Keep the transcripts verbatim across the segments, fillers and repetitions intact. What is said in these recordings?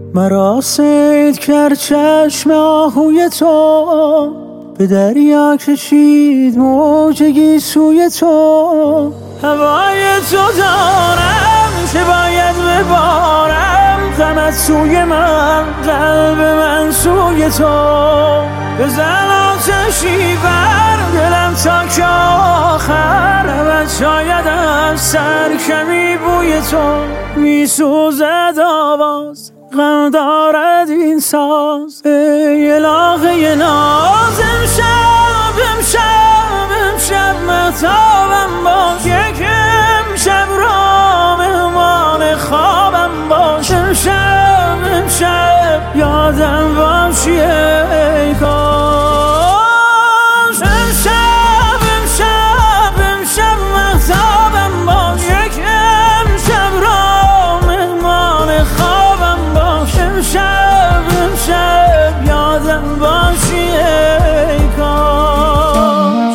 مرا صید کرد چشم آهوی تو، به دریا کشید موج گیسوی تو. هوای تو دارم که باید ببارم، غمت سوی من، قلب من سوی تو. بزن آتشی بر دلم تا که آخر ابد شاید از سر کمی بوی تو. میسوزد آواز، غم دارد این ساز، ای الهه ناز. امشب امشب امشب مهتابم باش، یک امشب را مهمان خوابم باش. امشب امشب یادم باشی ای کاش. امشب امشب امشب مهتابم باش، یک امشب را مهمان خوابم باش. امشب امشب یادم باشی ای کاش.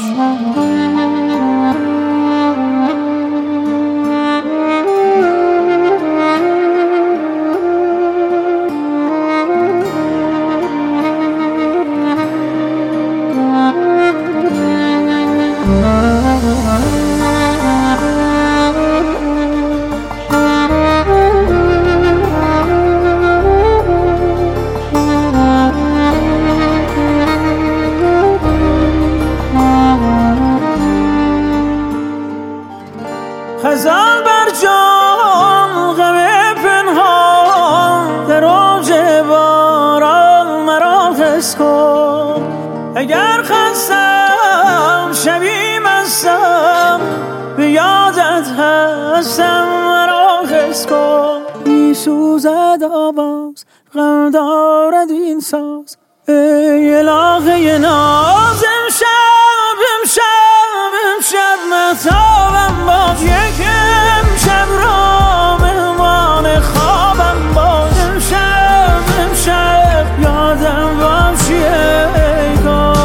خزان بر جان، غم پنهان، در اوج باران مرا حس کن. اگر خستم شبی مستم، به یادت هستم مرا حس کن. میسوزد آواز، غم دارد این ساز، ای الهه ناز. امشب امشب امشب مهتابم باش، یک امشب را مهمان خوابم باش. امشب امشب یادم باشی ای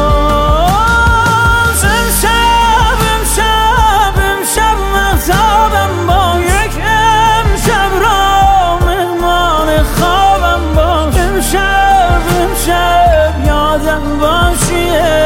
کاش. امشب امشب امشب مهتابم باش، یک امشب را مهمان خوابم باش. امشب امشب یادم باشی.